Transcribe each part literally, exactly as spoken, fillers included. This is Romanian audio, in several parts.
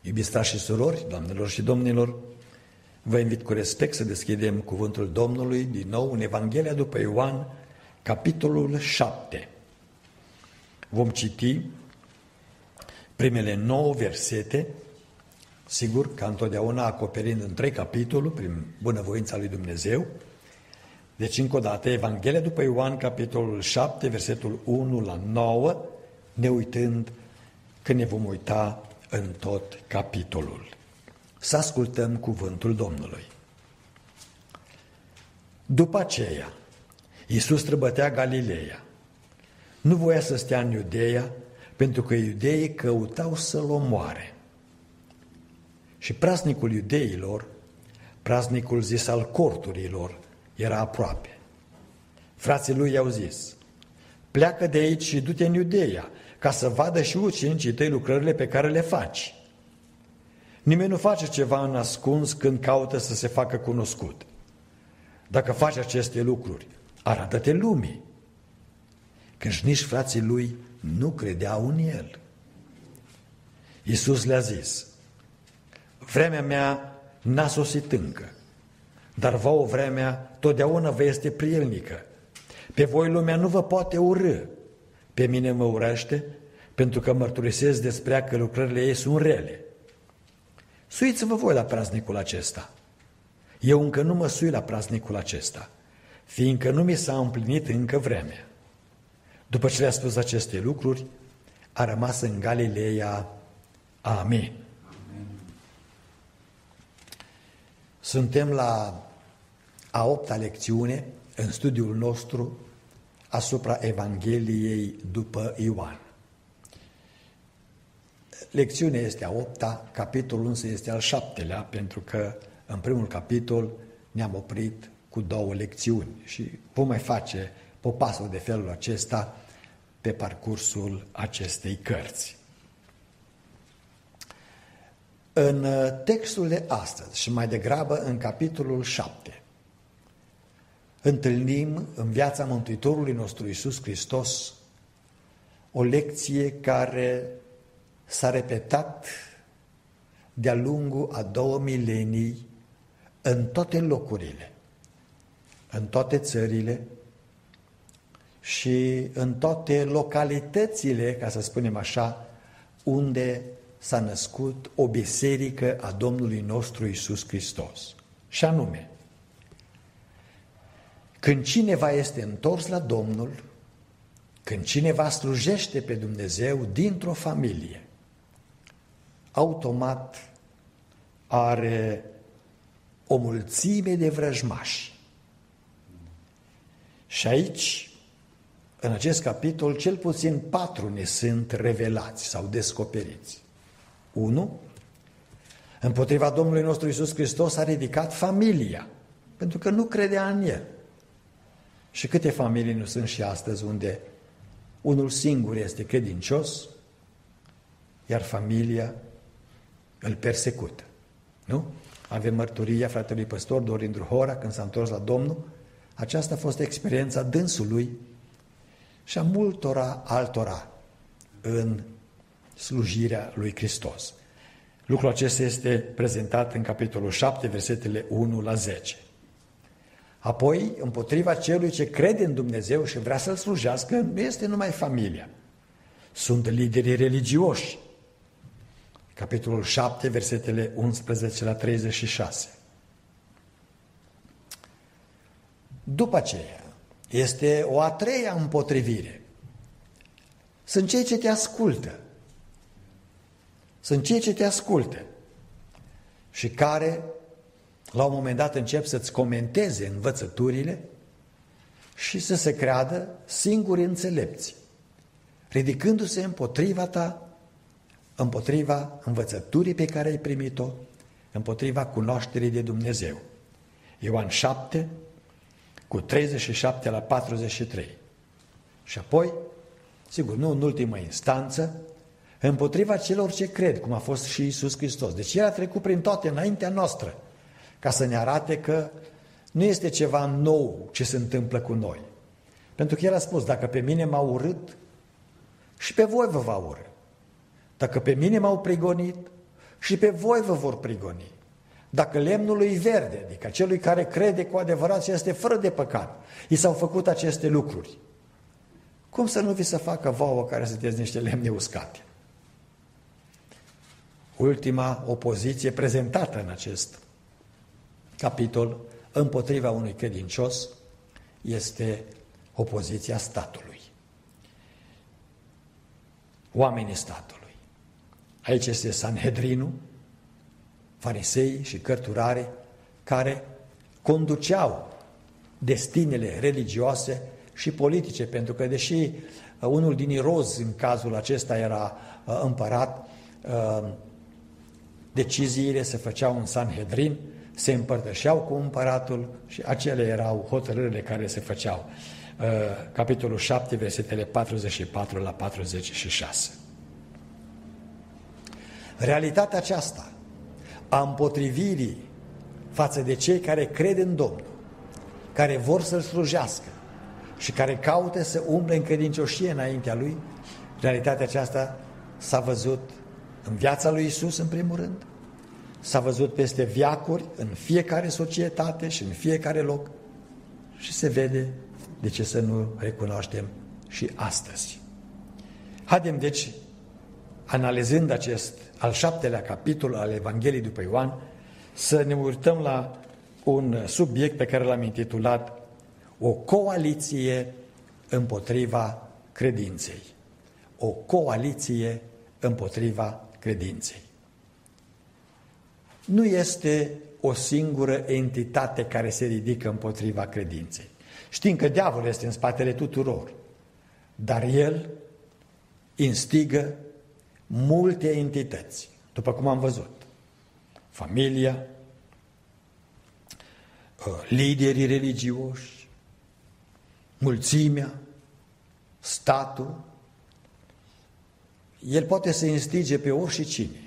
Iubiți frați și surori, doamnelor și domnilor, vă invit cu respect să deschidem cuvântul Domnului din nou în Evanghelia după Ioan, capitolul șapte. Vom citi primele nouă versete, sigur, ca întotdeauna acoperind în trei capitole, prin bunăvoința lui Dumnezeu. Deci, încă o dată, Evanghelia după Ioan, capitolul șapte, versetul unu la nouă, ne uitând când ne vom uita în tot capitolul. Să ascultăm cuvântul Domnului. După aceea, Iisus străbătea Galileea. Nu voia să stea în Iudeea, pentru că iudeii căutau să-l omoare. Și praznicul iudeilor, praznicul zis al corturilor, era aproape. Frații lui i-au zis: pleacă de aici și du-te în Iudeea, ca să vadă și ucenicii tăi lucrările pe care le faci. Nimeni nu face ceva în ascuns când caută să se facă cunoscut. Dacă faci aceste lucruri, arată-te lumii. Căci nici frații lui nu credeau în el. Iisus le-a zis: vremea mea n-a sosit încă, dar vouă vremea totdeauna vă este prielnică. Pe voi lumea nu vă poate urâ, pe mine mă urăște, pentru că mărturisesc despre ea că lucrările ei sunt rele. Suiți-vă voi la praznicul acesta. Eu încă nu mă sui la praznicul acesta, fiindcă nu mi s-a împlinit încă vremea. După ce le-a spus aceste lucruri, a rămas în Galileea. Amin. Amin. Suntem la a opta lecțiune în studiul nostru asupra Evangheliei după Ioan. Lecțiunea este a opta, capitolul însă este al șaptelea, pentru că în primul capitol ne-am oprit cu două lecțiuni și vom mai face popasul de felul acesta pe parcursul acestei cărți. În textul de astăzi și mai degrabă în capitolul șapte, întâlnim în viața Mântuitorului nostru Iisus Hristos o lecție care s-a repetat de-a lungul a două milenii în toate locurile, în toate țările și în toate localitățile, ca să spunem așa, unde s-a născut o biserică a Domnului nostru Iisus Hristos. Și anume, când cineva este întors la Domnul, când cineva slujește pe Dumnezeu dintr-o familie, automat are o mulțime de vrăjmași. Și aici, în acest capitol, cel puțin patru ne sunt revelați sau descoperiți. Unu, împotriva Domnului nostru Iisus Hristos a ridicat familia, pentru că nu credea în El. Și câte familii nu sunt și astăzi unde unul singur este credincios, iar familia îl persecută. Nu? Avem mărturia fratelui păstor Dorin Druhora când s-a întors la Domnul. Aceasta a fost experiența dânsului și a multora altora în slujirea lui Hristos. Lucrul acesta este prezentat în capitolul șapte, versetele unu la zece. Apoi, împotriva celui ce crede în Dumnezeu și vrea să-L slujească, nu este numai familia. Sunt liderii religioși. Capitolul șapte, versetele unsprezece la treizeci și șase. După aceea, este o a treia împotrivire. Sunt cei ce te ascultă. Sunt cei ce te ascultă și care, la un moment dat, încep să-ți comenteze învățăturile și să se creadă singuri înțelepți, ridicându-se împotriva ta, împotriva învățăturii pe care ai primit-o, împotriva cunoașterii de Dumnezeu. Ioan șapte, cu treizeci și șapte la patruzeci și trei. Și apoi, sigur, nu în ultimă instanță, împotriva celor ce cred, cum a fost și Iisus Hristos. Deci El a trecut prin toate înaintea noastră, ca să ne arate că nu este ceva nou ce se întâmplă cu noi. Pentru că El a spus: dacă pe mine m-au urât, și pe voi vă va urâ. Dacă pe mine m-au prigonit, și pe voi vă vor prigoni. Dacă lemnului verde, adică celui care crede cu adevărat și este fără de păcat, i s-au făcut aceste lucruri, cum să nu vi se facă vouă care sunteți niște lemne uscate? Ultima opoziție prezentată în acest capitol împotriva unui credincios este opoziția statului. Oamenii statului. Aici este Sanhedrinul, farisei și cărturare care conduceau destinele religioase și politice, pentru că deși unul din irozi în cazul acesta era împărat, deciziile se făceau în Sanhedrin, se împărtășeau cu împăratul și acele erau hotărârile care se făceau. Capitolul șapte, versetele patruzeci și patru la patruzeci și șase. Realitatea aceasta a împotrivirii față de cei care cred în Domnul, care vor să-L slujească și care caută să umble în credincioșie înaintea Lui, realitatea aceasta s-a văzut în viața lui Iisus în primul rând, s-a văzut peste veacuri, în fiecare societate și în fiecare loc și se vede, de ce să nu recunoaștem și astăzi. Haidem deci, analizând acest al șaptelea capitol al Evangheliei după Ioan, să ne uităm la un subiect pe care l-am intitulat o coaliție împotriva credinței. O coaliție împotriva credinței. Nu este o singură entitate care se ridică împotriva credinței. Știm că diavolul este în spatele tuturor, dar el instigă multe entități, după cum am văzut. Familia, liderii religioși, mulțimea, statul. El poate să instige pe oricine.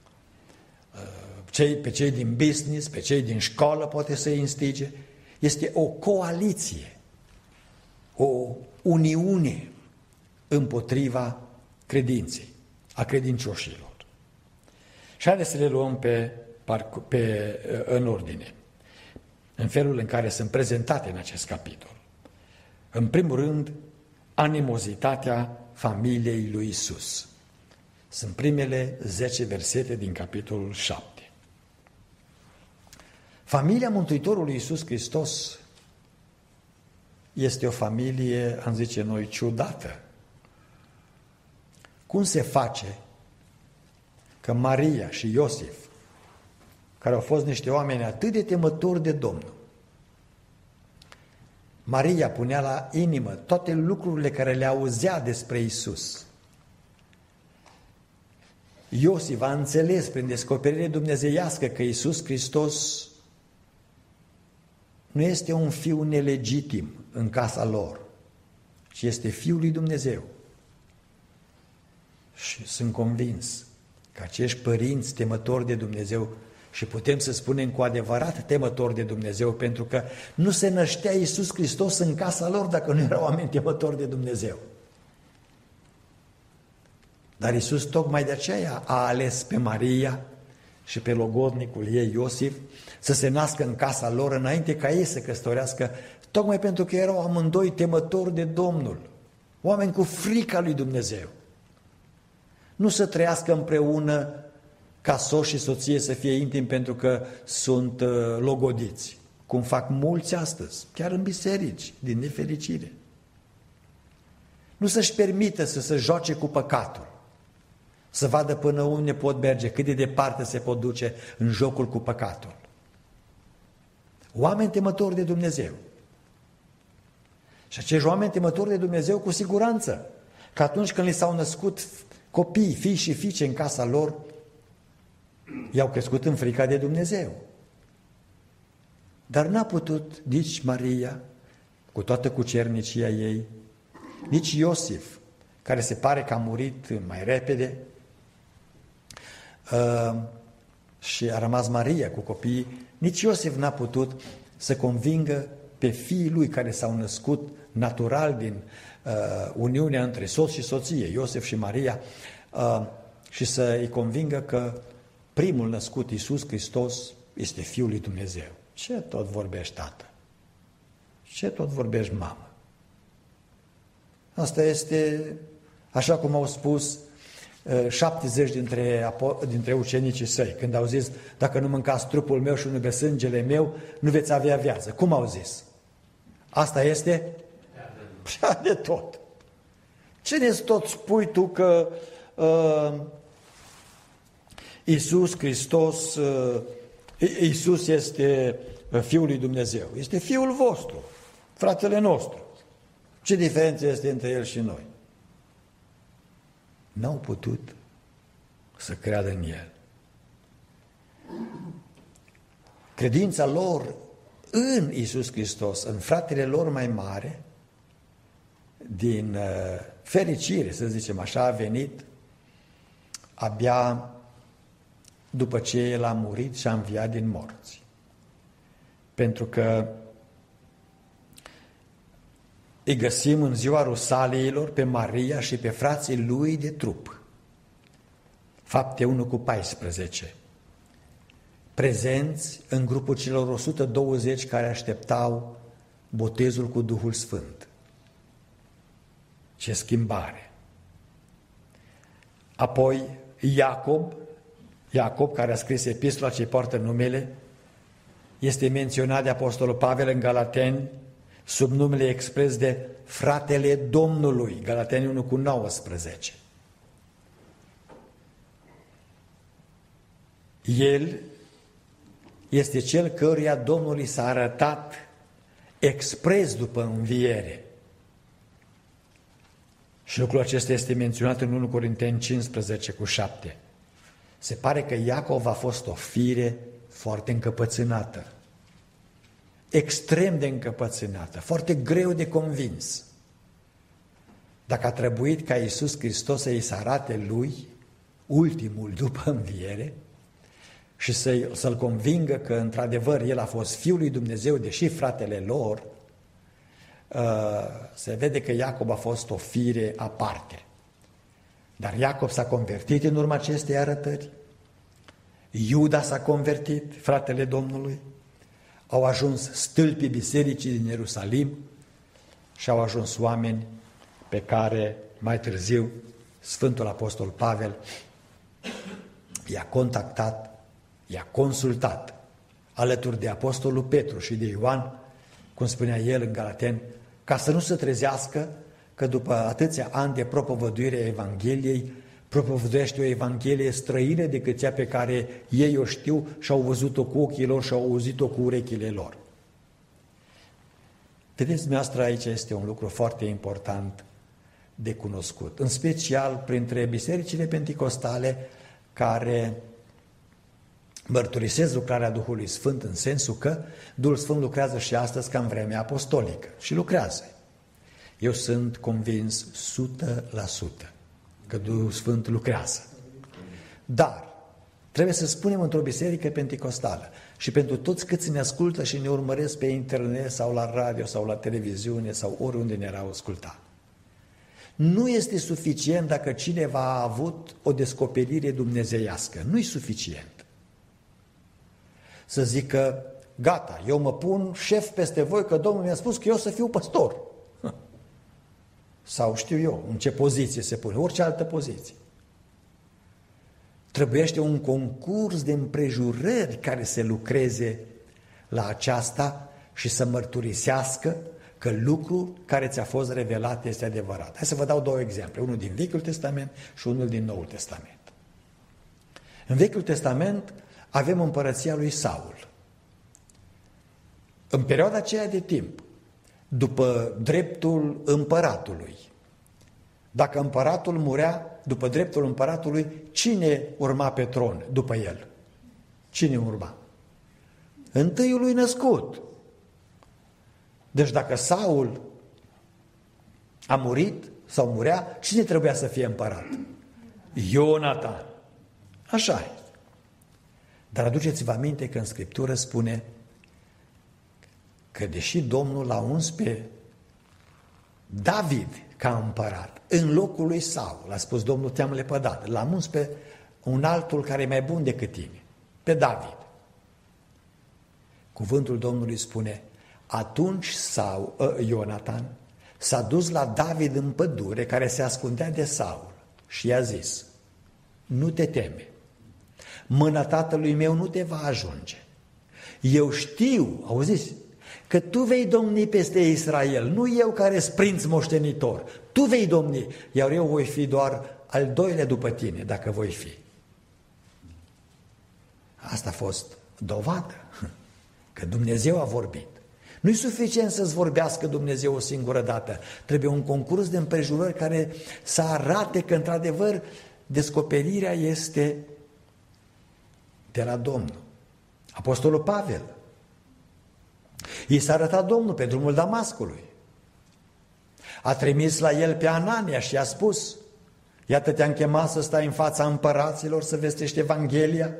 Cei, pe cei din business, pe cei din școală poate să instige. Este o coaliție, o uniune împotriva credinței, a credincioșilor. Și haideți să le luăm pe, pe, în ordine, în felul în care sunt prezentate în acest capitol. În primul rând, animozitatea familiei lui Iisus. Sunt primele zece versete din capitolul șapte. Familia Mântuitorului Iisus Hristos este o familie, am zice noi, ciudată. Cum se face că Maria și Iosif, care au fost niște oameni atât de temători de Domnul, Maria punea la inimă toate lucrurile care le auzea despre Iisus. Iosif a înțeles prin descoperire dumnezeiască că Iisus Hristos nu este un fiu nelegitim în casa lor, ci este Fiul lui Dumnezeu. Și sunt convins că acești părinți temători de Dumnezeu, și putem să spunem cu adevărat temători de Dumnezeu, pentru că nu se năștea Iisus Hristos în casa lor dacă nu erau oameni temători de Dumnezeu. Dar Iisus tocmai de aceea a ales pe Maria și pe logodnicul ei Iosif să se nască în casa lor înainte ca ei să căsătorească, tocmai pentru că erau amândoi temători de Domnul, oameni cu frica lui Dumnezeu. Nu să trăiască împreună ca soț și soție să fie intimi pentru că sunt logodiți, cum fac mulți astăzi, chiar în biserici, din nefericire. Nu să-și permită să se joace cu păcatul, să vadă până unde pot merge, cât de departe se pot duce în jocul cu păcatul. Oameni temători de Dumnezeu. Și acești oameni temători de Dumnezeu cu siguranță că atunci când li s-au născut copii, fii și fiice în casa lor, i-au crescut în frica de Dumnezeu. Dar n-a putut nici Maria, cu toată cucernicia ei, nici Iosif, care se pare că a murit mai repede, uh, și a rămas Maria cu copiii, nici Iosif n-a putut să convingă pe fiii lui care s-au născut natural din uh, uniunea între soț și soție, Iosif și Maria, uh, și să îi convingă că primul născut, Iisus Hristos, este Fiul lui Dumnezeu. Ce tot vorbești, tată? Ce tot vorbești, mamă? Asta este, așa cum au spus șaptezeci dintre, dintre ucenicii săi, când au zis, dacă nu mâncați trupul meu și nu beți sângele meu, nu veți avea viață. Cum au zis? Asta este? Prea de tot. Cine-ți tot spui tu că uh, Iisus Hristos, uh, Iisus este Fiul lui Dumnezeu? Este Fiul vostru, fratele nostru. Ce diferență este între El și noi? N-au putut să creadă în El. Credința lor în Iisus Hristos, în fratele lor mai mare, din uh, fericire, să zicem așa, a venit abia după ce El a murit și a înviat din morți. Pentru că îi găsim în ziua Rusaliilor pe Maria și pe frații lui de trup. Fapte unu cu paisprezece. Prezenți în grupul celor o sută douăzeci care așteptau botezul cu Duhul Sfânt. Ce schimbare! Apoi Iacob, Iacob care a scris epistola ce poartă numele, este menționat de Apostolul Pavel în Galateni sub numele expres de fratele Domnului, Galateni unu cu nouăsprezece. El este cel căruia Domnului s-a arătat expres după înviere. Și lucrul acesta este menționat în unu Corinteni cincisprezece cu șapte. Se pare că Iacov a fost o fire foarte încăpățânată, extrem de încăpățânată, foarte greu de convins. Dacă a trebuit ca Iisus Hristos să-i se arate lui, ultimul după înviere, și să-i, să-l convingă că într-adevăr el a fost Fiul lui Dumnezeu, deși fratele lor, se vede că Iacob a fost o fire aparte. Dar Iacob s-a convertit în urma acestei arătări, Iuda s-a convertit, fratele Domnului, au ajuns stâlpii bisericii din Ierusalim și au ajuns oameni pe care mai târziu Sfântul Apostol Pavel i-a contactat, i-a consultat alături de Apostolul Petru și de Ioan, cum spunea el în Galateni, ca să nu se trezească că după atâția ani de propovăduire a Evangheliei, propovăduiește o Evanghelie străină decât cea pe care ei o știu și au văzut-o cu ochii lor și au auzit-o cu urechile lor. Vedeți, dumneavoastră, aici este un lucru foarte important de cunoscut, în special printre bisericile penticostale care mărturisesc lucrarea Duhului Sfânt în sensul că Duhul Sfânt lucrează și astăzi ca în vremea apostolică și lucrează. Eu sunt convins o sută la sută că Duhul Sfânt lucrează. Dar trebuie să spunem într-o biserică penticostală și pentru toți câți ne ascultă și ne urmăresc pe internet sau la radio sau la televiziune sau oriunde ne-au ascultat. Nu este suficient dacă cineva a avut o descoperire dumnezeiască. Nu e suficient să zică, gata, eu mă pun șef peste voi că Domnul mi-a spus că eu să fiu păstor. Sau știu eu în ce poziție se pune, orice altă poziție. Trebuiește un concurs de împrejurări care să lucreze la aceasta și să mărturisească că lucrul care ți-a fost revelat este adevărat. Hai să vă dau două exemple, unul din Vechiul Testament și unul din Noul Testament. În Vechiul Testament avem împărăția lui Saul. În perioada aceea de timp, după dreptul împăratului, dacă împăratul murea, după dreptul împăratului, cine urma pe tron după el? Cine urma? Întâiul lui născut. Deci dacă Saul a murit sau murea, cine trebuia să fie împărat? Ionatan. Așa e. Dar aduceți-vă aminte că în Scriptură spune că deși Domnul l-a uns pe David ca împărat, în locul lui Saul, a spus Domnul, te-am lepădat, l-am uns pe un altul care e mai bun decât tine, pe David. Cuvântul Domnului spune, atunci sau Ionatan s-a dus la David în pădure care se ascundea de Saul și i-a zis, nu te teme, mâna tatălui meu nu te va ajunge. Eu știu, auziți, că tu vei domni peste Israel, nu eu care sunt prinț moștenitor. Tu vei domni, iar eu voi fi doar al doilea după tine, dacă voi fi. Asta a fost dovadă că Dumnezeu a vorbit. Nu-i suficient să-ți vorbească Dumnezeu o singură dată. Trebuie un concurs de împrejurări care să arate că, într-adevăr, descoperirea este de la Domnul. Apostolul Pavel, i s-a arătat Domnul pe drumul Damascului. A trimis la el pe Anania și i-a spus, iată te-am chemat să stai în fața împăraților, să vestești Evanghelia.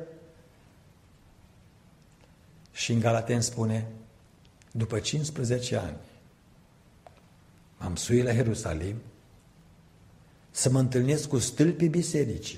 Și în Galaten spune, după cincisprezece ani m-am suit la Ierusalim să mă întâlnesc cu stâlpii bisericii,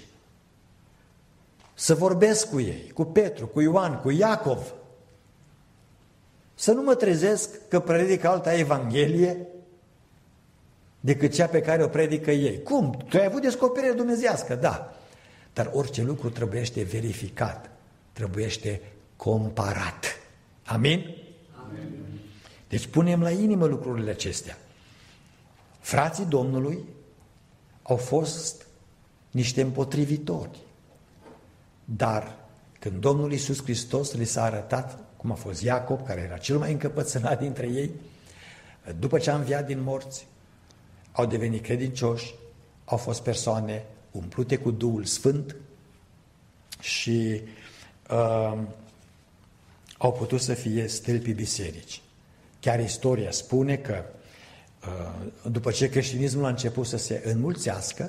să vorbesc cu ei, cu Petru, cu Ioan, cu Iacov, să nu mă trezesc că predică alta Evanghelie decât cea pe care o predică ei. Cum? Tu ai avut descoperire dumnezeiască, da, dar orice lucru trebuiește verificat, trebuiește comparat. Amin? Amin. Deci punem la inimă lucrurile acestea. Frații Domnului au fost niște împotrivitori, dar când Domnul Iisus Hristos li s-a arătat, cum a fost Iacob, care era cel mai încăpățânat dintre ei, după ce a înviat din morți, au devenit credincioși, au fost persoane umplute cu Duhul Sfânt și uh, au putut să fie stâlpii bisericii. Chiar istoria spune că uh, după ce creștinismul a început să se înmulțească,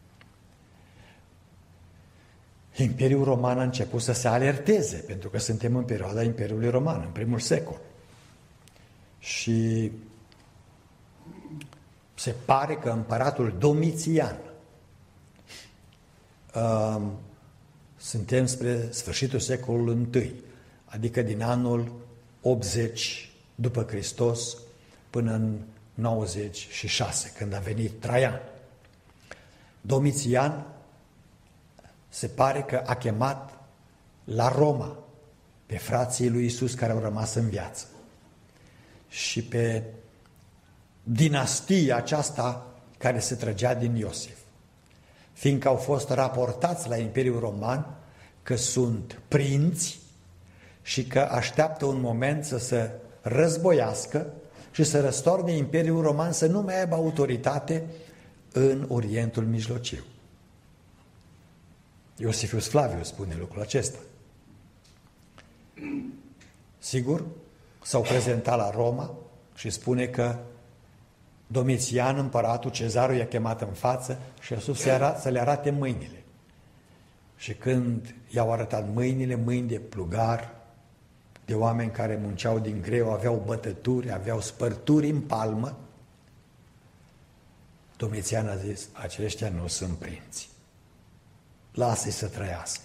Imperiul Roman a început să se alerteze, pentru că suntem în perioada Imperiului Roman, în primul secol. Și se pare că împăratul Domitian, uh, suntem spre sfârșitul secolului I, adică din anul optzeci după Hristos până în nouăzeci și șase, când a venit Traian. Domitian se pare că a chemat la Roma pe frații lui Iisus care au rămas în viață și pe dinastia aceasta care se trăgea din Iosif, fiindcă au fost raportați la Imperiul Roman că sunt prinți și că așteaptă un moment să se războiască și să răstoarne Imperiul Roman să nu mai aibă autoritate în Orientul Mijlociu. Iosifius Flavius spune lucrul acesta. Sigur, s-au prezentat la Roma și spune că Domitian, împăratul, cezarul, i-a chemat în față și a spus să le arate mâinile. Și când i-au arătat mâinile, mâini de plugar, de oameni care munceau din greu, aveau bătături, aveau spărturi în palmă, Domitian a zis, aceștia nu sunt prinți. Lasă-i să trăiască.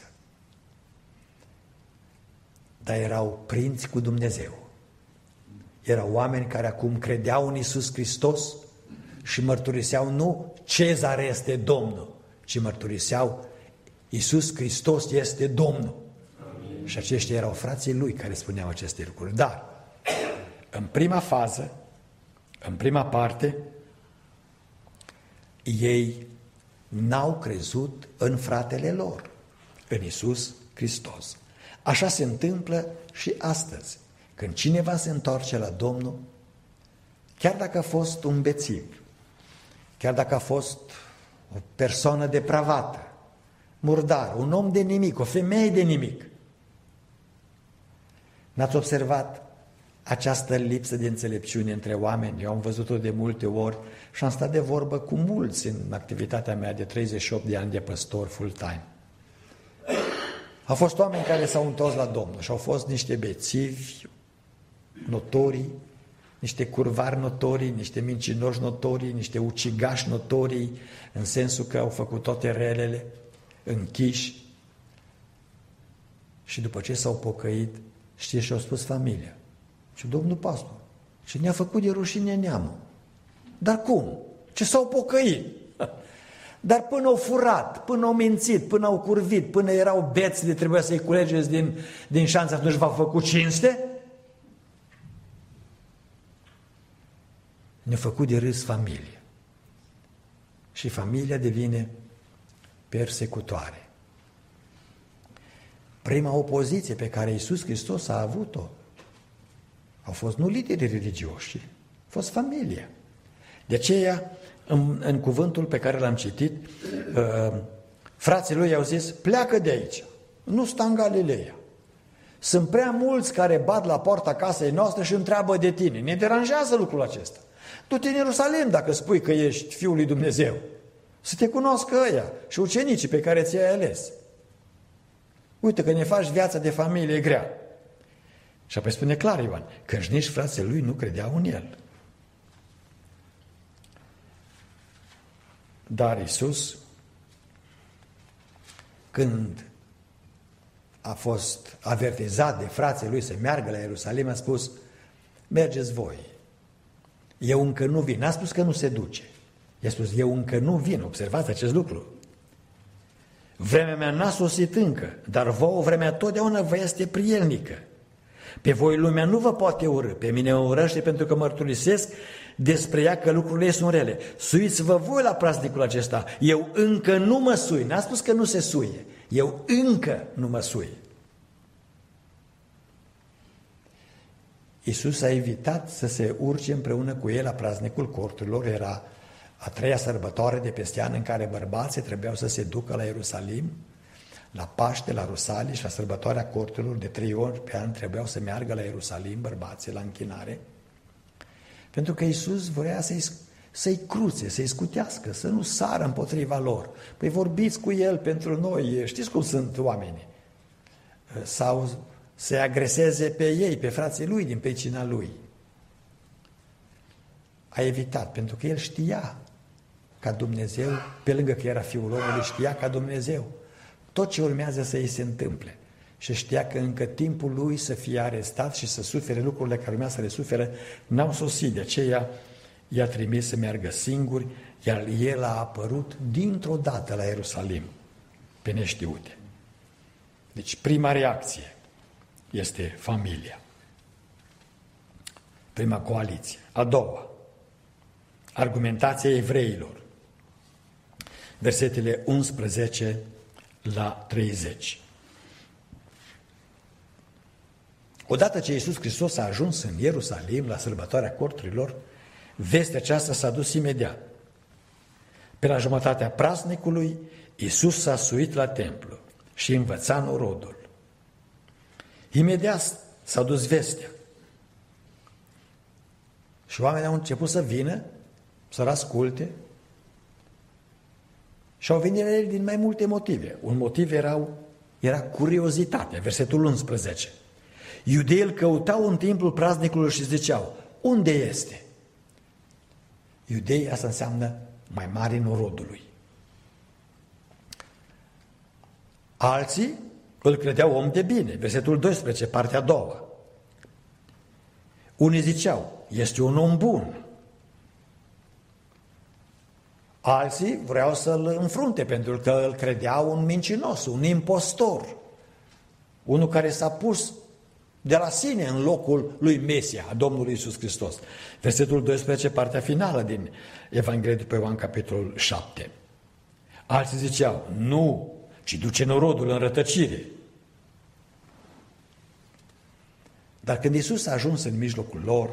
Dar erau prinți cu Dumnezeu. Erau oameni care acum credeau în Iisus Hristos și mărturiseau nu Cezar este Domnul, ci mărturiseau Iisus Hristos este Domnul. Amin. Și aceștia erau frații lui care spuneau aceste lucruri. Dar, în prima fază, în prima parte, ei n-au crezut în fratele lor, în Iisus Hristos. Așa se întâmplă și astăzi. Când cineva se întoarce la Domnul, chiar dacă a fost un bețiv, chiar dacă a fost o persoană depravată, murdar, un om de nimic, o femeie de nimic, n-ați observat această lipsă de înțelepciune între oameni? Eu am văzut-o de multe ori și am stat de vorbă cu mulți în activitatea mea de treizeci și opt de ani de păstor full-time. Au fost oameni care s-au întors la Domnul și au fost niște bețivi notorii, niște curvari notorii, niște mincinoși notorii, niște ucigași notorii, în sensul că au făcut toate relele, închiși, Și după ce s-au pocăit, știți ce au spus familia? Și domnul pastor, și ne-a făcut de rușine neamul. Dar cum? Ce s-au pocăit? Dar până au furat, până au mințit, până au curvit, până erau beți de trebuia să-i culegeți din, din șanță, atunci v-a făcut cinste? Ne-a făcut de râs familie. Și familia devine persecutoare. Prima opoziție pe care Iisus Hristos a avut-o au fost nu liderii religioși, a fost familia. De aceea, în, în cuvântul pe care l-am citit, uh, frații lui i-au zis, pleacă de aici, nu sta în Galileea. Sunt prea mulți care bat la poarta casei noastre și întreabă de tine. Ne deranjează lucrul acesta. Du-te în Ierusalim dacă spui că ești Fiul lui Dumnezeu. Să te cunoască ăia și ucenicii pe care ți-ai ales. Uite că ne faci viața de familie grea. Și apoi spune clar Ioan, că nici frații lui nu credeau în el. Dar Iisus, când a fost avertizat de frații lui să meargă la Ierusalim, a spus, mergeți voi, eu încă nu vin. N-a spus că nu se duce. I-a spus, eu încă nu vin. Observați acest lucru. Vremea mea n-a sosit încă, dar vouă vremea totdeauna vă este prielnică. Pe voi lumea nu vă poate urâ, pe mine mă urăște pentru că mărturisesc despre ea că lucrurile sunt rele. Suiți-vă voi la praznicul acesta. Eu încă nu mă sui. N-a spus că nu se suie. Eu încă nu mă sui. Iisus a evitat să se urce împreună cu el la praznicul corturilor. Era a treia sărbătoare de peste an în care bărbații trebuiau să se ducă la Ierusalim, la Paște, la Rusalii și la sărbătoarea corturilor. De trei ori pe an trebuiau să meargă la Ierusalim bărbații la închinare, pentru că Iisus vrea să-i, să-i cruțe, să-i scutească, să nu sară împotriva lor. Păi vorbiți cu el pentru noi, știți cum sunt oamenii, sau să-i agreseze pe ei, pe frații lui din pecina lui. A evitat, pentru că el știa ca Dumnezeu, pe lângă că era Fiul omului, știa ca Dumnezeu tot ce urmează să îi se întâmple. Și știa că încă timpul lui să fie arestat și să sufere lucrurile care urmează să le sufere n-au sosit. De aceea i-a trimis să meargă singuri, iar el a apărut dintr-o dată la Ierusalim, pe neștiute. Deci prima reacție este familia. Prima coaliție. A doua, argumentația evreilor. Versetele unsprezece la treizeci. Odată ce Iisus Hristos a ajuns în Ierusalim la sărbătoarea corturilor, vestea aceasta s-a dus imediat. Pe la jumătatea praznicului, Iisus s-a suit la templu și învăța norodul. Imediat s-a dus vestea. Și oamenii au început să vină, să-l asculte, și au venit la el din mai multe motive. Un motiv erau, era curiozitatea, versetul unsprezece. Iudeii îl căutau în timpul praznicului și ziceau, unde este? Iudeii, asta înseamnă mai mari norodului. Alții îl credeau om de bine, versetul doisprezece, partea a doua. Unii ziceau, este un om bun. Alții vreau să-l înfrunte pentru că îl credeau un mincinos, un impostor, unul care s-a pus de la sine în locul lui Mesia, a Domnului Iisus Hristos. Versetul doisprezece, partea finală din Evanghelie după Ioan, capitolul șapte. Alții ziceau, nu, ci duce norodul în rătăcire. Dar când Iisus a ajuns în mijlocul lor,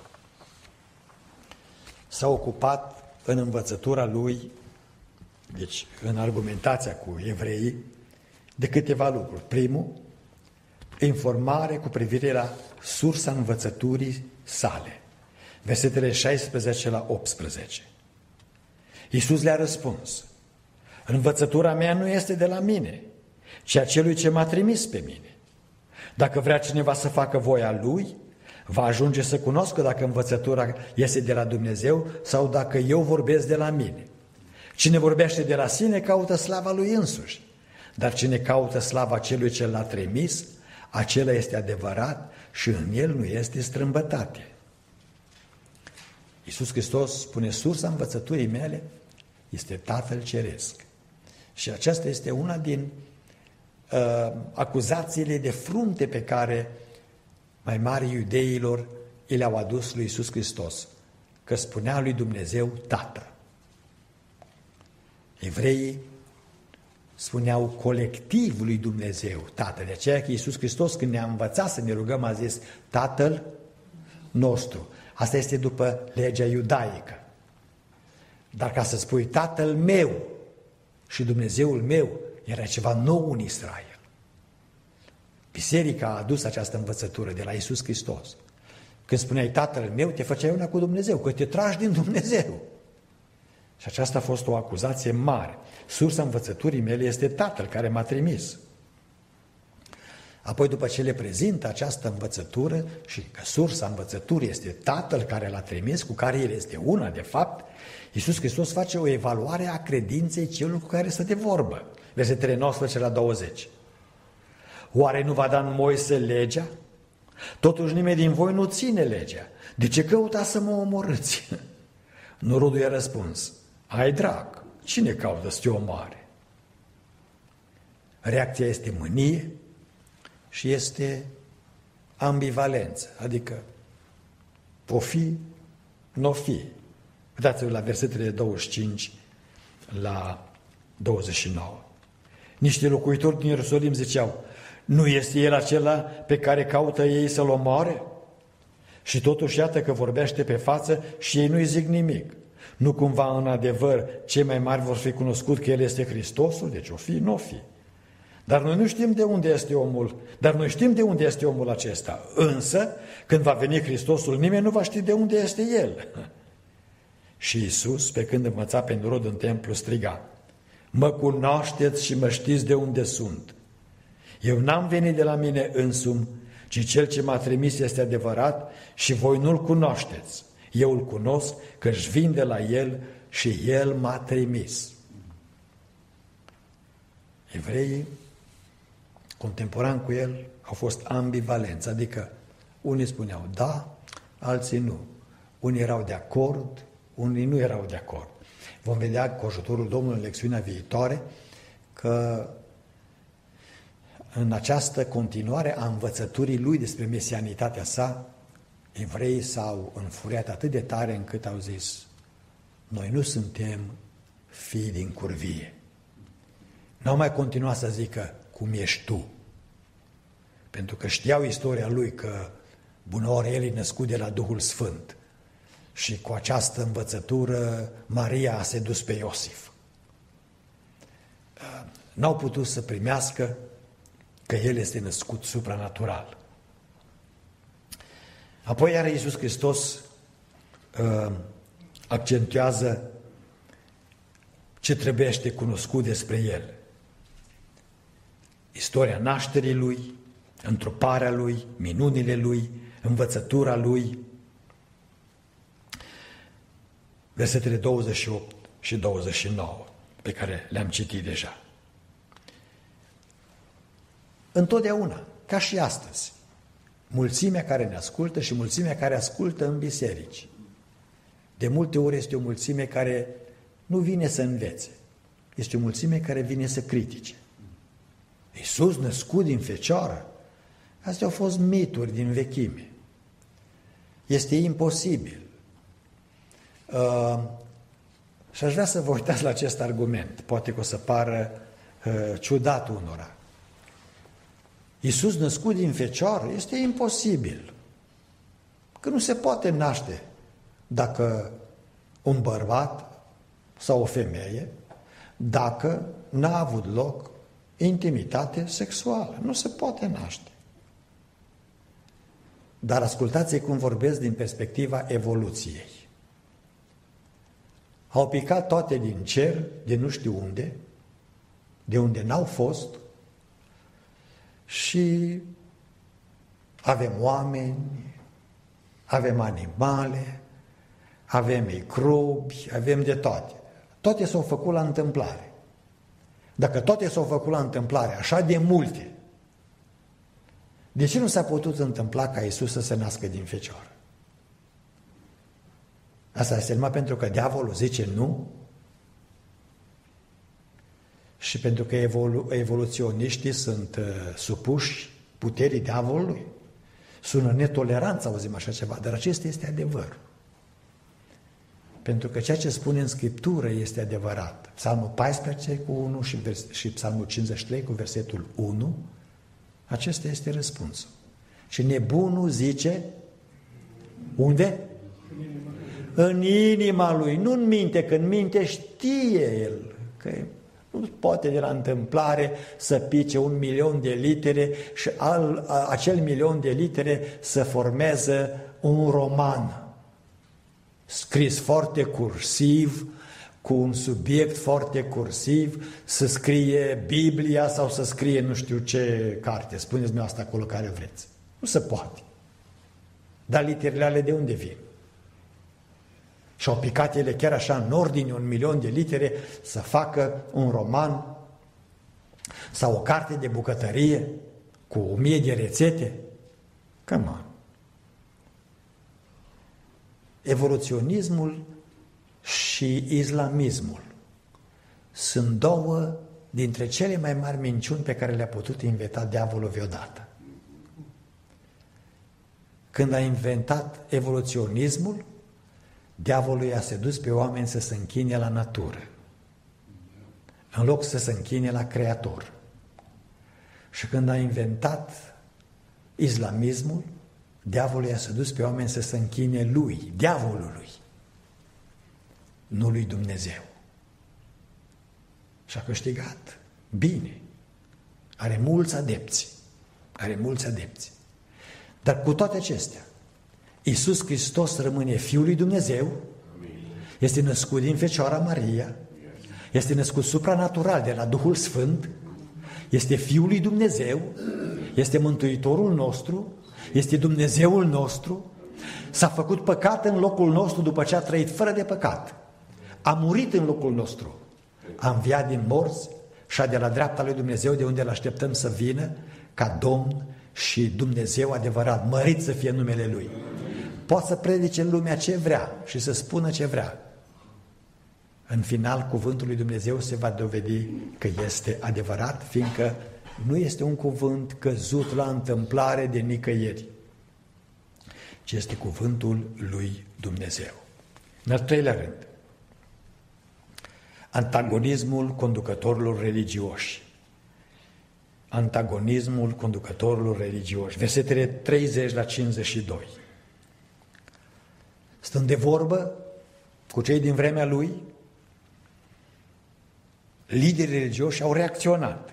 s-a ocupat în învățătura lui, deci în argumentația cu evreii, de câteva lucruri. Primul, informare cu privire la sursa învățăturii sale. Versetele șaisprezece la optsprezece. Iisus le-a răspuns, învățătura mea nu este de la mine, ci a celui ce m-a trimis pe mine. Dacă vrea cineva să facă voia lui, va ajunge să cunoască dacă învățătura este de la Dumnezeu sau dacă eu vorbesc de la mine. Cine vorbește de la sine caută slava lui însuși, Dar cine caută slava celui ce l-a trimis, acela este adevărat și în el nu este strâmbătate. Iisus Hristos spune, sursa învățăturii mele este Tatăl Ceresc. Și aceasta este una din uh, acuzațiile de frunte pe care mai mari iudeilor i le-au adus lui Iisus Hristos, că spunea lui Dumnezeu Tată. Evreii spuneau colectiv lui Dumnezeu Tată. De aceea că Iisus Hristos, când ne-a învățat să ne rugăm, a zis Tatăl nostru. Asta este după legea iudaică. Dar ca să spui Tatăl meu și Dumnezeul meu, era ceva nou în Israel. Biserica a adus această învățătură de la Iisus Hristos. Când spuneai Tatăl meu, te făceai una cu Dumnezeu, că te tragi din Dumnezeu. Și aceasta a fost o acuzație mare. Sursa învățăturii mele este Tatăl care m-a trimis. Apoi, după ce le prezintă această învățătură și că sursa învățăturii este Tatăl care l-a trimis, cu care el este una, de fapt, Iisus Hristos face o evaluare a credinței celor cu care stă de vorbă. Versetele nouăsprezece la douăzeci. Oare nu va da în Moise legea? Totuși nimeni din voi nu ține legea. De ce căutați să mă omorâți? Norodul i-a răspuns, ai drag, cine caută să te omoare? Reacția este mânie și este ambivalență, adică o fi, n-o fi. Uitați-vă la versetele douăzeci și cinci la douăzeci și nouă. Niște locuitori din Ierusalim ziceau, nu este el acela pe care caută ei să-l omoare? Și totuși iată că vorbește pe față și ei nu-i zic nimic. Nu cumva în adevăr cei mai mari vor fi cunoscut că el este Hristosul? Deci o fi, n-o fi. Dar noi nu știm de unde este omul, dar noi știm de unde este omul acesta. Însă, când va veni Hristosul, nimeni nu va ști de unde este el. Și Iisus, pe când învăța pe norod în templu, striga, mă cunoașteți și mă știți de unde sunt. Eu n-am venit de la mine însumi, ci cel ce m-a trimis este adevărat și voi nu-l cunoașteți. Eu îl cunosc că își vin de la el și el m-a trimis. Evreii, contemporani cu el, au fost ambivalenți, adică unii spuneau da, alții nu. Unii erau de acord, unii nu erau de acord. Vom vedea cu ajutorul Domnului în lecțiunea viitoare că în această continuare a învățăturii lui despre mesianitatea sa, evreii s-au înfuriat atât de tare încât au zis, noi nu suntem fii din curvie. N-au mai continuat să zică, cum ești tu. Pentru că știau istoria lui că bunoare el e născut de la Duhul Sfânt. Și cu această învățătură Maria a sedus pe Iosif. N-au putut să primească că el este născut supranatural. Apoi iar Iisus Hristos uh, accentuează ce trebuiește cunoscut despre el. Istoria nașterii lui, întruparea lui, minunile lui, învățătura lui. Versetele douăzeci și opt și douăzeci și nouă, pe care le-am citit deja. Întotdeauna, ca și astăzi, mulțimea care ne ascultă și mulțimea care ascultă în biserici, de multe ori este o mulțime care nu vine să învețe, este o mulțime care vine să critique. Iisus născut din fecioară, astea au fost mituri din vechime. Este imposibil. Uh, și aș vrea să vă uitați la acest argument, poate că o să pară uh, ciudat unora. Iisus născut din fecioară este imposibil, că nu se poate naște dacă un bărbat sau o femeie, dacă n-a avut loc intimitate sexuală. Nu se poate naște. Dar ascultați cum vorbesc din perspectiva evoluției. Au picat toate din cer, de nu știu unde, de unde n-au fost, și avem oameni, avem animale, avem microbi, avem de toate. Toate s-au făcut la întâmplare. Dacă toate s-au făcut la întâmplare, așa de multe, de ce nu s-a putut întâmpla ca Iisus să se nască din fecioară? Asta este numai pentru că diavolul zice nu? Și pentru că evolu- evoluționiștii sunt uh, supuși puterii diavolului? Sună netoleranță, să auzim așa ceva, dar acesta este adevăr. Pentru că ceea ce spune în Scriptură este adevărat. Psalmul paisprezece cu unu și, vers- și Psalmul cincizeci și trei cu versetul unu, acesta este răspunsul. Și nebunul zice, unde? În inima lui, nu în minte, că în minte știe el că nu poate de la întâmplare să pice un milion de litere și al, acel milion de litere să formeze un roman scris foarte cursiv, cu un subiect foarte cursiv, să scrie Biblia sau să scrie nu știu ce carte. Spuneți-mi asta acolo care vreți. Nu se poate. Dar literele alea de unde vin? Și-au picat ele chiar așa în ordine, un milion de litere, să facă un roman sau o carte de bucătărie cu o mie de rețete? Come on! Evoluționismul și islamismul sunt două dintre cele mai mari minciuni pe care le-a putut inventa diavolul vreodată. Când a inventat evoluționismul, diavolul i-a sedus pe oameni să se închine la natură, în loc să se închine la Creator. Și când a inventat islamismul, diavolul i-a sedus pe oameni să se închine lui, diavolului, nu lui Dumnezeu. Și a câștigat bine. Are mulți adepți. Are mulți adepți. Dar cu toate acestea, Iisus Hristos rămâne Fiul lui Dumnezeu, este născut din Fecioara Maria, este născut supranatural de la Duhul Sfânt, este Fiul lui Dumnezeu, este Mântuitorul nostru, este Dumnezeul nostru, s-a făcut păcat în locul nostru după ce a trăit fără de păcat, a murit în locul nostru, a înviat din morți și a de la dreapta lui Dumnezeu, de unde îl așteptăm să vină ca Domn și Dumnezeu adevărat, mărit să fie numele Lui. Poate să predice în lumea ce vrea și să spună ce vrea. În final, cuvântul lui Dumnezeu se va dovedi că este adevărat, fiindcă nu este un cuvânt căzut la întâmplare de nicăieri, ci este cuvântul lui Dumnezeu. În al treilea rând, antagonismul conducătorilor religioși. Antagonismul conducătorilor religioși. Versetele treizeci la cincizeci și doi. Stând de vorbă cu cei din vremea lui, liderii religioși au reacționat.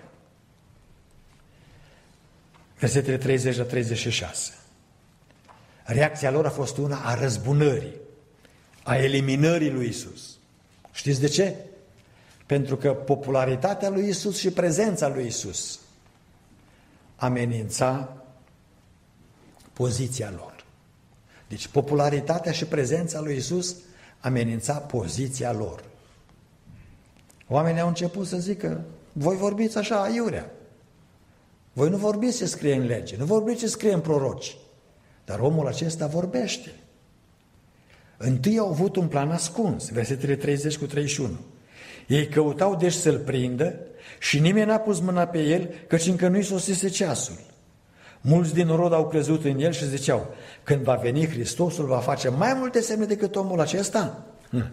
Versetele treizeci la treizeci și șase. Reacția lor a fost una a răzbunării, a eliminării lui Isus. Știți de ce? Pentru că popularitatea lui Isus și prezența lui Isus amenința poziția lor. Deci popularitatea și prezența lui Isus amenința poziția lor. Oamenii au început să zică, voi vorbiți așa aiurea. Voi nu vorbiți ce scrie în lege, nu vorbiți ce scrie în proroci. Dar omul acesta vorbește. Întâi au avut un plan ascuns, versetele treizeci cu treizeci și unu. Ei căutau deci să-l prindă și nimeni n-a pus mâna pe el, căci încă nu-i sosise ceasul. Mulți din rod au crezut în el și ziceau, când va veni Hristosul, va face mai multe semne decât omul acesta? Hm.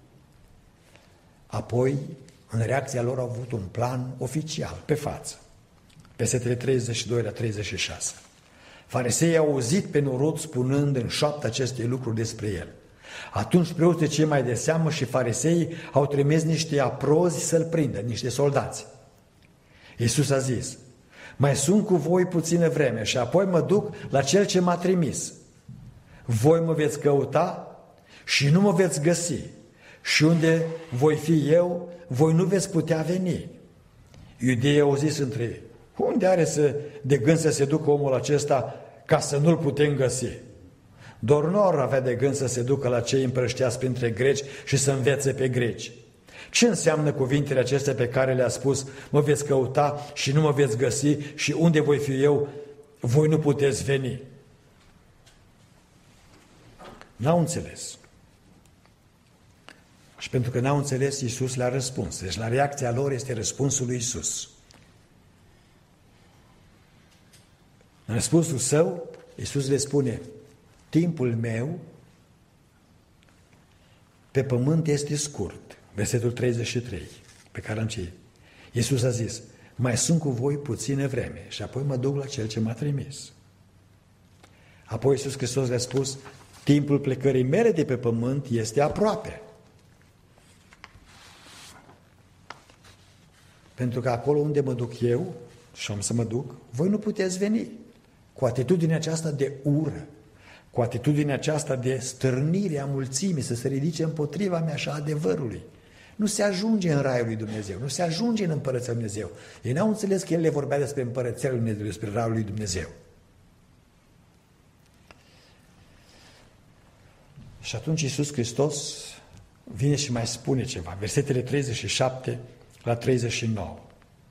Apoi, în reacția lor, au avut un plan oficial, pe față. Versetele treizeci și doi la treizeci și șase. Fariseii au auzit pe norod spunând în șoaptă aceste lucruri despre el. Atunci preoții cei mai de seamă și fariseii au trimis niște aprozi să-l prindă, niște soldați. Iisus a zis, mai sunt cu voi puțină vreme și apoi mă duc la cel ce m-a trimis. Voi mă veți căuta și nu mă veți găsi. Și unde voi fi eu, voi nu veți putea veni. Iudeii au zis între ei, unde are să, de gând să se ducă omul acesta ca să nu-l putem găsi? Doar nu ar avea de gând să se ducă la cei împrăștiați printre greci și să învețe pe greci. Ce înseamnă cuvintele acestea pe care le-a spus? Mă veți căuta și nu mă veți găsi și unde voi fi eu, voi nu puteți veni. N-au înțeles. Și pentru că n-au înțeles, Iisus le-a răspuns. Deci la reacția lor este răspunsul lui Iisus. În răspunsul său, Iisus le spune, timpul meu pe pământ este scurt. Versetul treizeci și trei, pe care am citit. Iisus a zis, mai sunt cu voi puțină vreme și apoi mă duc la Cel ce m-a trimis. Apoi Iisus Hristos le-a spus, timpul plecării mele de pe pământ este aproape. Pentru că acolo unde mă duc eu, și am să mă duc, voi nu puteți veni. Cu atitudinea aceasta de ură, cu atitudinea aceasta de stârnire a mulțimii, să se ridice împotriva mea și a adevărului. Nu se ajunge în raiul lui Dumnezeu, nu se ajunge în împărăția lui Dumnezeu. Ei n-au înțeles că El le vorbea despre împărăția lui Dumnezeu, despre raiul lui Dumnezeu. Și atunci Iisus Hristos vine și mai spune ceva, versetele treizeci și șapte la treizeci și nouă.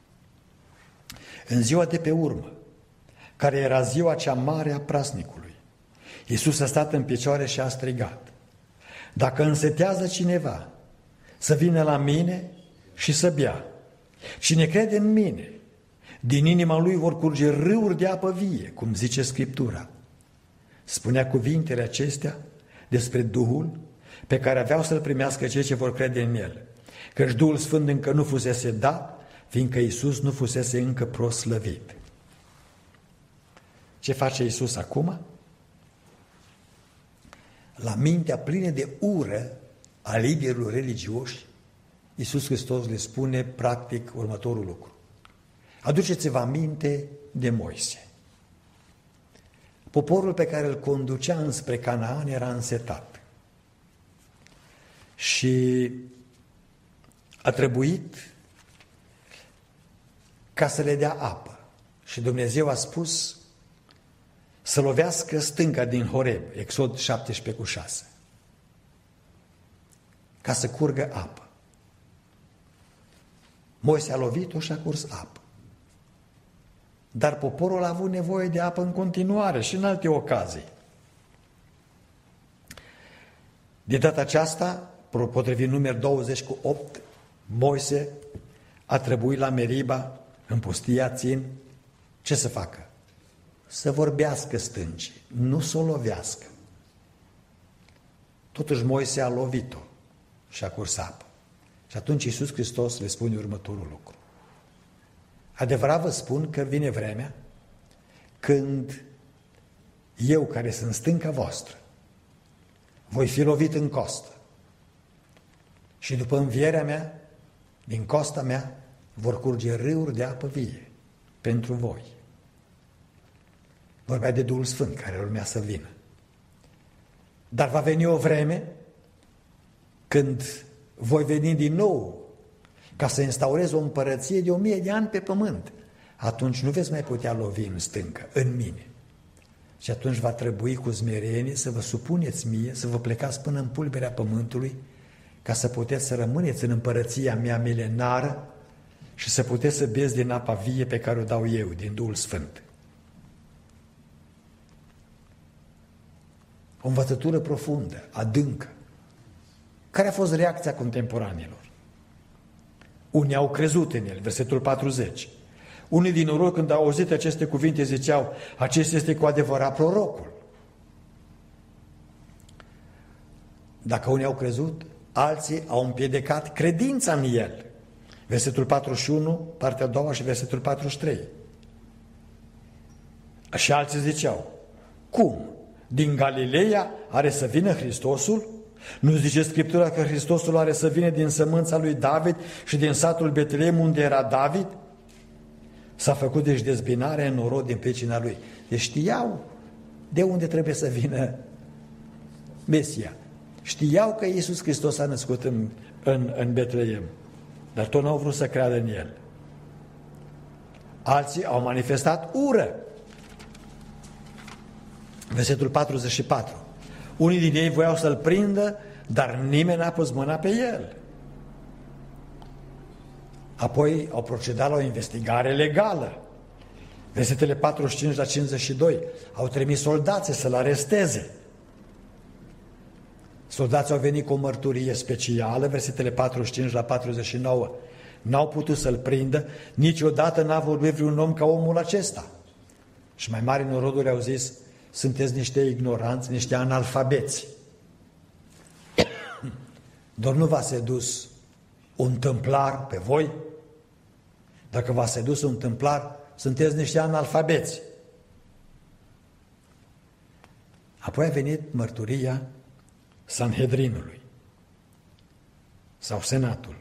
În ziua de pe urmă, care era ziua cea mare a praznicului, Iisus a stat în picioare și a strigat, dacă însetează cineva, să vină la mine și să bea. Cine crede în mine, din inima lui vor curge râuri de apă vie, cum zice Scriptura. Spunea cuvintele acestea despre Duhul pe care aveau să-l primească cei ce vor crede în el, căci Duhul Sfânt încă nu fusese dat, fiindcă Iisus nu fusese încă proslăvit. Ce face Iisus acum? La mintea plină de ură a liderilor religioși, Iisus Hristos le spune practic următorul lucru. Aduceți-vă aminte de Moise. Poporul pe care îl conducea înspre Canaan era însetat. Și a trebuit ca să le dea apă. Și Dumnezeu a spus să lovească stânca din Horeb, Exod șaptesprezece cu șase, ca să curgă apă. Moise a lovit-o și a curs apă. Dar poporul a avut nevoie de apă în continuare și în alte ocazii. De data aceasta, potrivit număr douăzeci cu opt, Moise a trebuit la Meriba, în pustia Țin, ce să facă? Să vorbească stâncii, nu să o lovească. Totuși Moise a lovit-o și a curs apă. Și atunci Iisus Hristos le spune următorul lucru. Adevărat vă spun că vine vremea când eu, care sunt stânca voastră, voi fi lovit în costă. Și după învierea mea, din costa mea, vor curge râuri de apă vie pentru voi. Vorbea de Duhul Sfânt care urmea să vină. Dar va veni o vreme când voi veni din nou ca să instaurez o împărăție de o mie de ani pe pământ. Atunci nu veți mai putea lovi în stâncă, în mine. Și atunci va trebui cu smerenie să vă supuneți mie, să vă plecați până în pulberea pământului, ca să puteți să rămâneți în împărăția mea milenară și să puteți să beți din apa vie pe care o dau eu, din Duhul Sfânt. O învățătură profundă, adâncă. Care a fost reacția contemporanilor? Unii au crezut în el, versetul patruzeci. Unii din noroc, când au auzit aceste cuvinte, ziceau, acesta este cu adevărat prorocul. Dacă unii au crezut, alții au împiedicat credința în el. Versetul patruzeci și unu, partea a doua și versetul patruzeci și trei. Și alții ziceau, cum? Din Galileea are să vină Hristosul? Nu zice Scriptura că Hristosul are să vină din sămânța lui David și din satul Betlehem unde era David? S-a făcut deci dezbinare în norod din pricina lui. Deci știau de unde trebuie să vină Mesia. Știau că Iisus Hristos s-a născut în, în, în Betlehem, dar tot n-au vrut să creadă în el. Alții au manifestat ură. Versetul patruzeci și patru. Unii din ei voiau să-l prindă, dar nimeni n-a pus mâna pe el. Apoi au procedat la o investigare legală. Versetele patruzeci și cinci la cincizeci și doi. Au trimis soldații să-l aresteze. Soldații au venit cu o mărturie specială, versetele patruzeci și cinci la patruzeci și nouă. N-au putut să-l prindă, niciodată n-a vorbit vreun om ca omul acesta. Și mai mari noroduri au zis, sunteți niște ignoranți, niște analfabeți. Doar nu v-a sedus un tâmplar pe voi? Dacă v-a sedus un tâmplar, sunteți niște analfabeți. Apoi a venit mărturia Sanhedrinului sau Senatului.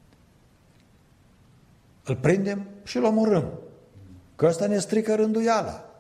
Îl prindem și îl omorâm, că ăsta ne strică rânduiala.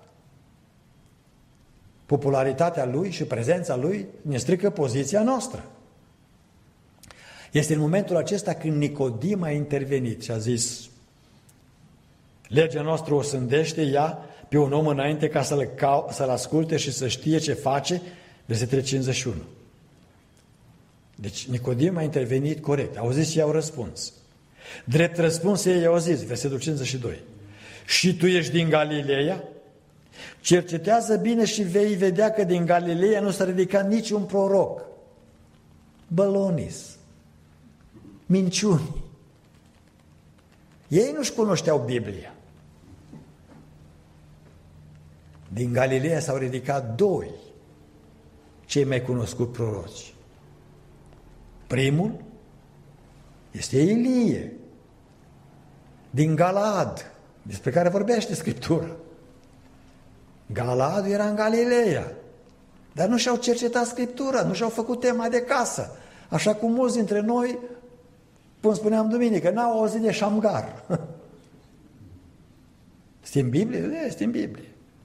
Popularitatea lui și prezența lui ne strică poziția noastră. Este în momentul acesta când Nicodim a intervenit și a zis, legea noastră o sândește ea pe un om înainte ca să-l, cau- să-l asculte și să știe ce face, versetele cincizeci și unu. Deci Nicodim a intervenit corect, au zis și i-au răspuns. Drept răspuns ei i-au zis, versetul cincizeci și doi, și tu ești din Galileea? Cercetează bine și vei vedea că din Galileea nu s-a ridicat niciun proroc. Bălonis, minciuni. Ei nu-și cunoșteau Biblia. Din Galileea s-au ridicat doi cei mai cunoscuți proroci. Primul este Ilie, din Galaad, despre care vorbește Scriptura. Galaad era în Galileea, dar nu și-au cercetat Scriptura, nu și-au făcut tema de casă. Așa cum mulți dintre noi, cum spuneam duminică, n-au auzit de Șamgar. Este în Biblie? Este în Biblie.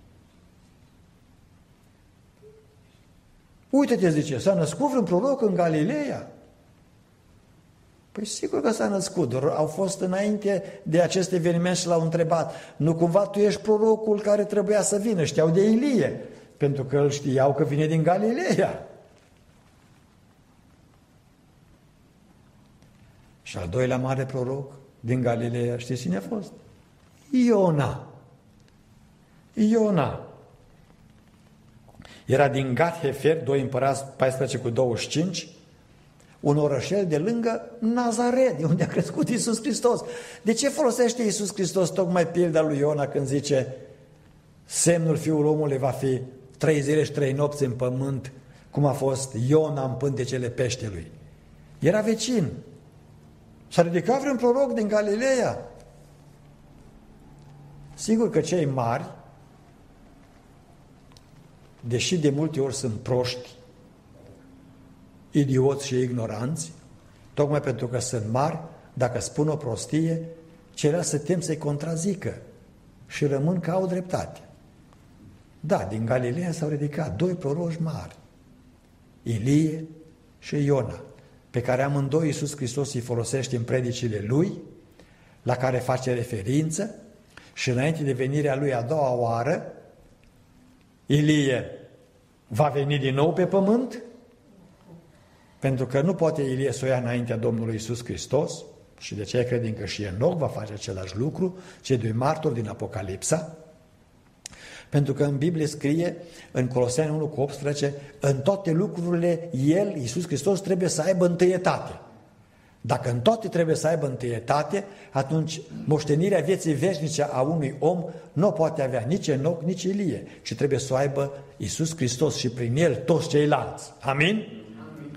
Uite-te, zice, s-a născut vreun proroc în Galileea? Păi sigur că s-a născut, doar au fost înainte de acest eveniment și l-au întrebat, nu cumva tu ești prorocul care trebuia să vină? Știau de Ilie, pentru că îl știau că vine din Galileea. Și al doilea mare proroc din Galileea, știți cine a fost? Iona. Iona. Era din Gat-Hefer, doi Împărați paisprezece cu douăzeci și cinci, un orășel de lângă Nazaret, de unde a crescut Iisus Hristos. De ce folosește Iisus Hristos tocmai pilda lui Iona când zice semnul Fiul omului va fi trei zile și trei nopți în pământ, cum a fost Iona în pântecele peștelui? Era vecin. S-a ridicat vreun proroc din Galileea? Sigur că cei mari, deși de multe ori sunt proști, idioți și ignoranți, tocmai pentru că sunt mari, dacă spun o prostie, ceilalți se tem să-i contrazică și rămân că au dreptate. Da, din Galileea s-au ridicat doi proroci mari, Ilie și Iona, pe care amândoi Iisus Hristos îi folosește în predicile Lui, la care face referință, și înainte de venirea Lui a doua oară, Ilie va veni din nou pe pământ, pentru că nu poate Ilie să o ia înaintea Domnului Iisus Hristos, și de aceea credem că și Enoch va face același lucru, cei doi martori din Apocalipsa, pentru că în Biblie scrie, în Coloseni unu cu optsprezece, în toate lucrurile El, Iisus Hristos, trebuie să aibă întâietate. Dacă în toate trebuie să aibă întâietate, atunci moștenirea vieții veșnice a unui om nu poate avea nici Enoch, nici Ilie, ci trebuie să o aibă Iisus Hristos și prin El toți ceilalți. Amin? Amin.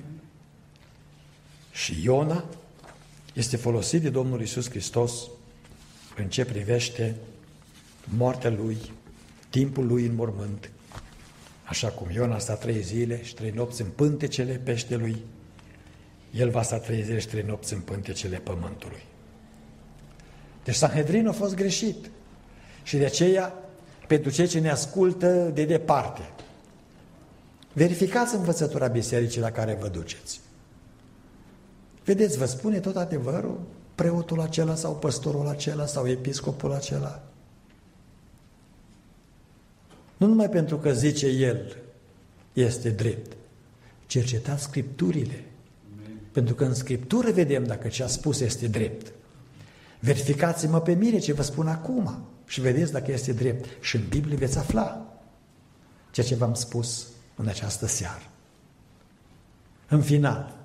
Și Iona este folosit de Domnul Iisus Hristos în ce privește moartea Lui, timpul Lui în mormânt, așa cum Iona a stat trei zile și trei nopți în pântecele peștelui, El va sta trei zile și trei nopți în pântecele pământului. Deci Sanhedrinul a fost greșit. Și de aceea, pentru cei ce ne ascultă de departe, verificați învățătura bisericii la care vă duceți. Vedeți, vă spune tot adevărul preotul acela sau păstorul acela sau episcopul acela? Nu numai pentru că zice el este drept. Cercetați Scripturile. Pentru că în Scriptură vedem dacă ce a spus este drept. Verificați-mă pe mine ce vă spun acum și vedeți dacă este drept. Și în Biblie veți afla ceea ce v-am spus în această seară. În final,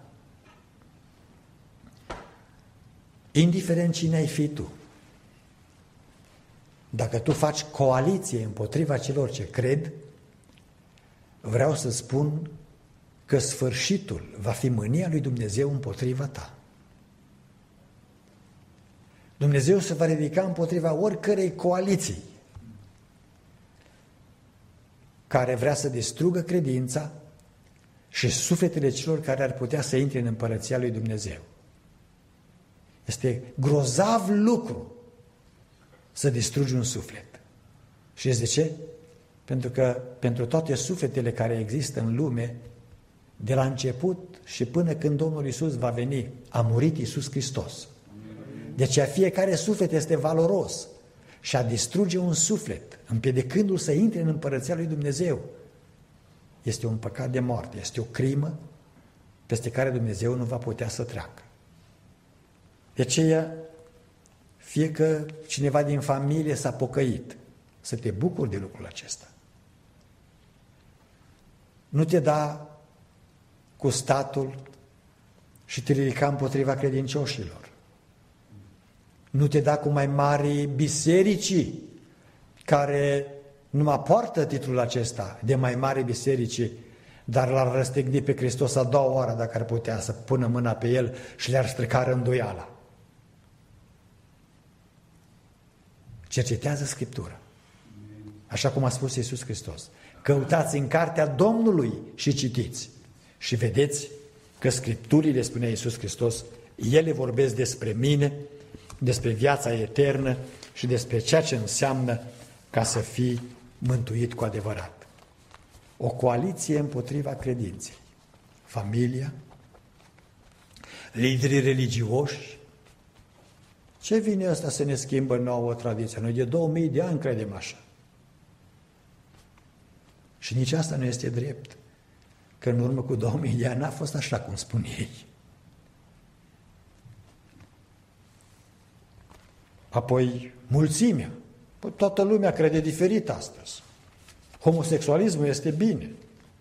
indiferent cine ai fi tu, dacă tu faci coaliție împotriva celor ce cred, vreau să spun că sfârșitul va fi mânia lui Dumnezeu împotriva ta. Dumnezeu se va ridica împotriva oricărei coaliții care vrea să distrugă credința și sufletele celor care ar putea să intre în împărăția lui Dumnezeu. Este grozav lucru să distrugi un suflet. Și de ce? Pentru că pentru toate sufletele care există în lume, de la început și până când Domnul Iisus va veni, a murit Iisus Hristos. De aceea fiecare suflet este valoros și a distruge un suflet, împiedicându-l să intre în împărăția lui Dumnezeu, este un păcat de moarte, este o crimă peste care Dumnezeu nu va putea să treacă. De aceea, fie că cineva din familie s-a pocăit, să te bucuri de lucrul acesta. Nu te da cu statul și te ridica împotriva credincioșilor. Nu te da cu mai mari bisericii care numai poartă titlul acesta de mai mari biserici, dar l-ar răstigni pe Hristos a doua oară dacă ar putea să pună mâna pe el și le-ar strica rânduiala. Cercetează Scriptura. Așa cum a spus Iisus Hristos. Căutați în cartea Domnului și citiți. Și vedeți că Scripturile, spunea Iisus Hristos, ele vorbesc despre mine, despre viața eternă și despre ceea ce înseamnă ca să fii mântuit cu adevărat. O coaliție împotriva credinței. Familia, liderii religioși. Ce vine ăsta să ne schimbă nouă tradiție? Noi de două mii de ani credem așa. Și nici asta nu este drept. Că în urmă cu două mii de ani n-a fost așa cum spun ei. Apoi mulțimea. Păi toată lumea crede diferit astăzi. Homosexualismul este bine.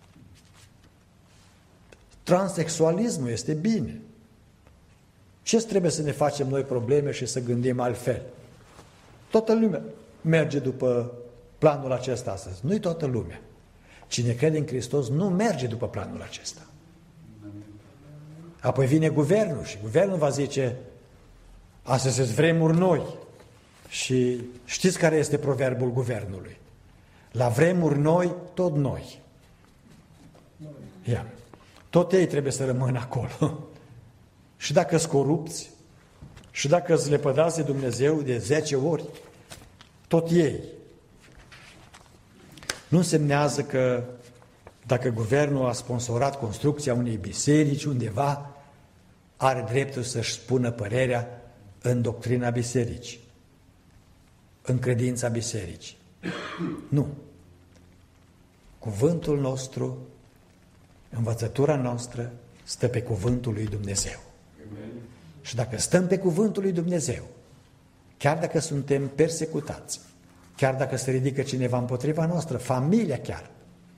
Transexualismul este bine. Ce trebuie să ne facem noi probleme și să gândim altfel? Toată lumea merge după planul acesta astăzi. Nu-i toată lumea. Cine crede în Hristos nu merge după planul acesta. Apoi vine guvernul și guvernul va zice: astăzi sunt vremuri noi. Și știți care este proverbul guvernului? La vremuri noi, tot noi. Ia. Tot ei trebuie să rămână acolo. Și dacă sunt corupți, și dacă îți lepădați de Dumnezeu de zece ori, tot ei. Nu însemnează că dacă guvernul a sponsorat construcția unei biserici undeva, are dreptul să-și spună părerea în doctrina bisericii, în credința bisericii. Nu. Cuvântul nostru, învățătura noastră stă pe cuvântul lui Dumnezeu. Amen. Și dacă stăm pe cuvântul lui Dumnezeu, chiar dacă suntem persecutați, chiar dacă se ridică cineva împotriva noastră, familia chiar,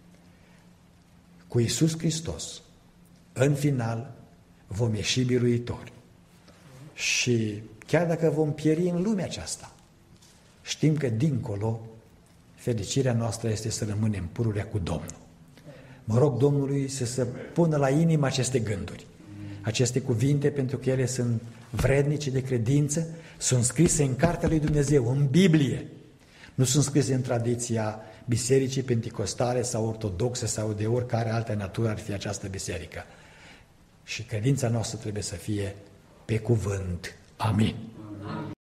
cu Iisus Hristos, în final vom ieși biruitori. Și chiar dacă vom pieri în lumea aceasta, știm că dincolo fericirea noastră este să rămânem pururea cu Domnul. Mă rog Domnului să se pună la inimă aceste gânduri, aceste cuvinte, pentru că ele sunt vrednice de credință, sunt scrise în Cartea lui Dumnezeu, în Biblie. Nu sunt scrise în tradiția bisericii penticostale sau ortodoxe sau de oricare altă natură ar fi această biserică. Și credința noastră trebuie să fie pe cuvânt. Amin.